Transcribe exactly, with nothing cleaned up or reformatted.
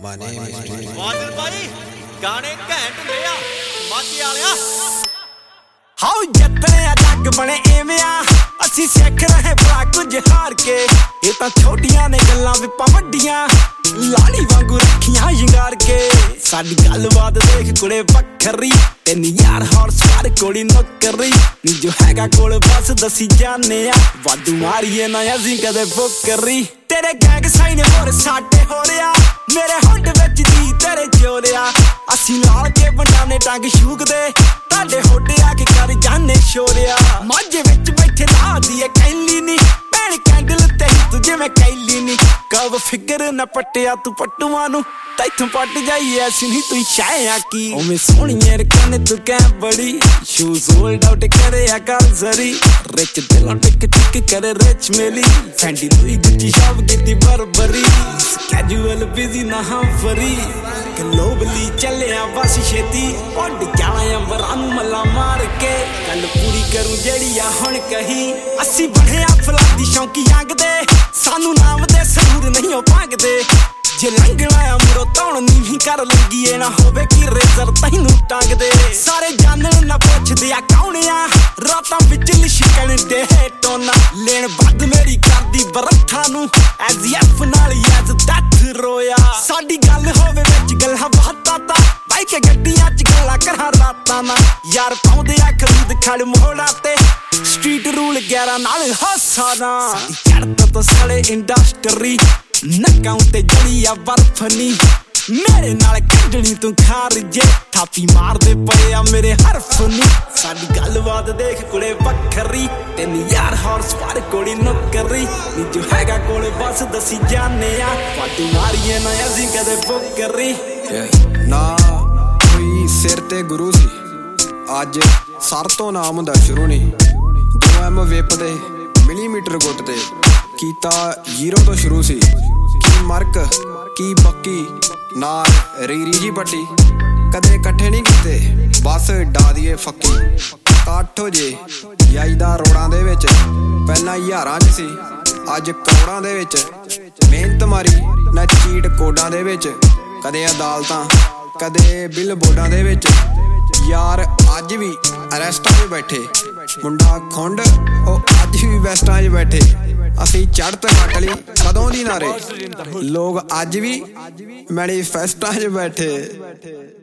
My name is Dream. Badal ਭਾਈ ਗਾਣੇ ਘੈਂਟ ਹੁੰਦੇ ਆ ਮਾਝੇ ਵਾਲਿਆ ਹਾਉ ਜੱਟਣੇ ਆ ਜੱਗ ਬਣੇ ਐਵੇਂ ਆ ਅਸੀਂ ਸਿੱਖ ਰਹੇ ਭਰਾ ਕੁਝ ਹਾਰ ਕੇ ਇਹ ਤਾਂ ਛੋਟੀਆਂ ਨੇ ਗੱਲਾਂ ਵਿਪਾਂ ਵੱਡੀਆਂ ਲਾੜੀ ਵਾਂਗੂ ਰੱਖੀਆਂ ਸ਼ਿੰਗਾਰ ਕੇ ਸਾਡੀ ਗੱਲਬਾਤ ਦੇਖ ਕੁੜੇ ਵੱਖਰੀ ਤੈਨੂੰ ਯਾਰ ਹਾਰਸ ਪਾਰ ਕੋੜੀ ਨੌਕਰੀ ਨੀ ਜੋ ਹੈਗਾ ਕੋਲ ਬਸ ਦਸੀ ਜਾਣੇ ਆ ਵਾਧੂ ਮਾਰੀਏ ਨਾ ਅਸੀਂ ਕਦੇ ਫੁਕਰੀ ਤੇਰੇ ਗੈਂਗ ਸਾਈਨ ਹੋਰ ਸਾਡੇ ਹੋ ਰਿਆ ਮੇਰੇ ਹੁੱਡ ਵਿੱਚ ਦੀ ਤੇਰੇ ਜੋਰਿਆ ਅਸੀਂ ਲਾਲ ਕੇ ਬੰਡਾਨੇ ਟੰਗ ਸ਼ੂਕਦੇ ਤੁਹਾਡੇ ਹੋਡੇ ਆ ਕੇ ਕਰ ਜਾਣੇ ਸ਼ੋਰਿਆ ਮਾਝੇ ਵਿੱਚ ਬੈਠੇ ਲਾਦੀ ਐ ਕੈਲੀ ਨੀ ਭੈਣ ਕੈਂਡਲ ਤੇ ਤੂੰ ਜਿਵੇਂ ਕੈਲੀ ਨੀ ਕਵ ਫਿਕਰ ਨਾ ਪੱਟਿਆ ਤੂੰ ਪੱਟੂਆਂ ਨੂੰ ਤੈਥੋਂ ਪੱਟ ਜਾਈ ਐਸੀ ਨਹੀਂ ਤੂੰ ਛਾਇਆ ਕੀ ਓਵੇਂ ਸੋਹਣੀਏ ਰਕਨੇ ਤੂੰ ਕਹਿ ਬੜੀ ਸ਼ੂਜ਼ ਹੋਲਡ ਆਊਟ ਕਰੇ ਆ ਗੱਲ ਜ਼ਰੀ ਰਿਚ ਦਿਲੋਂ ਟਿਕ ਟਿਕ ਕਰੇ ਰਿਚ ਮੇਲੀ ਫੈਂਡੀ ਤੂੰ ਗੁੱਚੀ ਸ਼ਾਪ ਕੀਤੀ ਬਰਬਰੀ ਕੈਜੂਅਲ ਬਿਜ਼ੀ ਨਾ ਹਾਂ ਫਰੀ ਗਲੋਬਲੀ ਚੱਲਿਆ ਬਸ ਛੇਤੀ ਉੱਡ ਜਾਣਾ ਅੰਬਰਾਂ ਨੂੰ ਮੱਲਾ ਮਾਰ ਕੇ ਗੱਲ ਪੂਰੀ ਕਰੂੰ ਜਿਹੜੀ ਆ ਹੁਣ ਕਹੀ ਅਸੀਂ ਬਣੇ ਆ ਫਲਾਦੀ ਸ਼ੌਂਕੀ ਅੰਗਦੇ ਸਾਨੂੰ ਨਾਮ ਦੇ ਸਰੂਰ ਨਹੀਂ ਉਹ ਭਾਗਦੇ ਜੇ ਲੰਘਣਾ ਆ ਮੁਰੋ ਤੌਣ ਨੀਵੀਂ ਕਰ ਲੰਗੀਏ ਨਾ ਹੋਵੇ ਕਿ ਰੇਜ਼ਰ ਤੈਨੂੰ ਟੰਗਦੇ ਸਾਰੇ ਜਾਣਨ ਨਾ ਪੁੱਛਦੇ ਆ ਕੌਣ ਆ ਰਾਤਾਂ ਵਿੱਚ ਲਿਸ਼ਕਣ ਦੇ ਟੋਨਾ ਲੈਣ ਵੱਧ ਮੇਰੀ ਕਰਦੀ ਬਰਥਾ ਨੂੰ ਐਜ਼ ਐਫ ਨਾਲ ਐਜ਼ ਡੱਥ ਰੋਇਆ ਸਾਡੀ ਗੱਲ ਹੋਵੇ ਵਿੱਚ ਗੱਲਾਂ ਬਾਤਾਂ ਤਾਂ ਬਾਈ ਕੇ ਗੱਡੀਆਂ ਚ ਗੱਲਾਂ ਕਰਾਂ ਰਾਤਾਂ ਨਾ ਯਾਰ ਪਾਉਂਦੇ ਆ ਖਰੀਦ ਖੜ ਮੋੜਾ ਤੇ ਸਟਰੀਟ ਰੂਲ ਗਿਆਰਾਂ ਨਾਲ ਹਾਸਾ ਨਾ ਸਾਡੀ ਚੜ੍ਹਤ ਤੋਂ ਸਾਲੇ ਇੰਡਸਟਰੀ ਨੱਕਾਂ ਉੱਤੇ ਜਲੀ ਆ ਬਰਫ ਨੀ ਮੇਰੇ ਨਾਲ ਕੱਢਣੀ ਤੂੰ ਖਾਰਜੇ ਥਾਪੀ ਮਾਰਦੇ ਪਏ ਆ ਮੇਰੇ ਹਰਫ ਨੀ ਸਾਡੀ ਗੱਲਬਾਤ ਦੇਖ ਕੁੜੇ ਵੱਖਰੀ ਤੈਨੂੰ ਯਾਰ ਹਾਰਸ ਪਾਰ ਕੋੜੀ ਨੌਕਰੀ ਨੀ ਜੋ ਹੈਗਾ ਕੋਲ ਬਸ ਦਸੀ ਜਾਣੇ ਆ ਵਾਧੂ ਮਾਰੀਏ ਨਾ ਅਸੀਂ ਕਦੇ ਫੁਕਰੀ ਨਾ ਕੋਈ ਸਿਰ ਤੇ ਗੁਰੂ ਸੀ ਅੱਜ ਸਰ ਤੋਂ ਨਾਮ ਹੁੰਦਾ ਸ਼ੁਰੂ ਨਹੀਂ ਦੋ ਐਮ ਵਿਪਦੇ ਮਿਲੀਮੀਟਰ ਗੁੱਟ ਤੇ ਕੀਤਾ ਜ਼ੀਰੋ ਤੋਂ ਸ਼ੁਰੂ ਸੀ ਕੀ ਮਰਕ ਕੀ ਬੱਕੀ ਨਾਲ ਰੀਰੀ ਜੀ ਪੱਟੀ ਕਦੇ ਇਕੱਠੇ ਨਹੀਂ ਕੀਤੇ ਬਸ ਡਾ ਦੀਏ ਫੱਕੀ ਕਾਠੋ ਜੇ ਜਾਈਦਾ ਰੋੜਾਂ ਦੇ ਵਿੱਚ ਪਹਿਲਾਂ ਹਜ਼ਾਰਾਂ ਚ ਸੀ ਅੱਜ ਕਰੋੜਾਂ ਦੇ ਵਿੱਚ ਮਿਹਨਤ ਮਾਰੀ ਨਾ ਚੀਟ ਕੋਡਾਂ ਦੇ ਵਿੱਚ ਕਦੇ ਅਦਾਲਤਾਂ ਕਦੇ ਬਿੱਲ ਬੋਰਡਾਂ ਦੇ ਵਿੱਚ ਯਾਰ ਅੱਜ ਵੀ ਅਰੈਸਟਾਂ 'ਚ ਬੈਠੇ ਮੁੰਡਾ ਖੁੰਡ ਉਹ ਅੱਜ ਵੀ ਵੈਸਟਾਂ 'ਚ ਬੈਠੇ ਅਸੀਂ ਚੜ੍ਹਤ ਕੱਟ ਲਈ ਕਦੋਂ ਦੀ ਨਾਰੇ ਲੋਕ ਅੱਜ ਵੀ ਮੈਨੀਫੈਸਟਾਂ 'ਚ ਬੈਠੇ।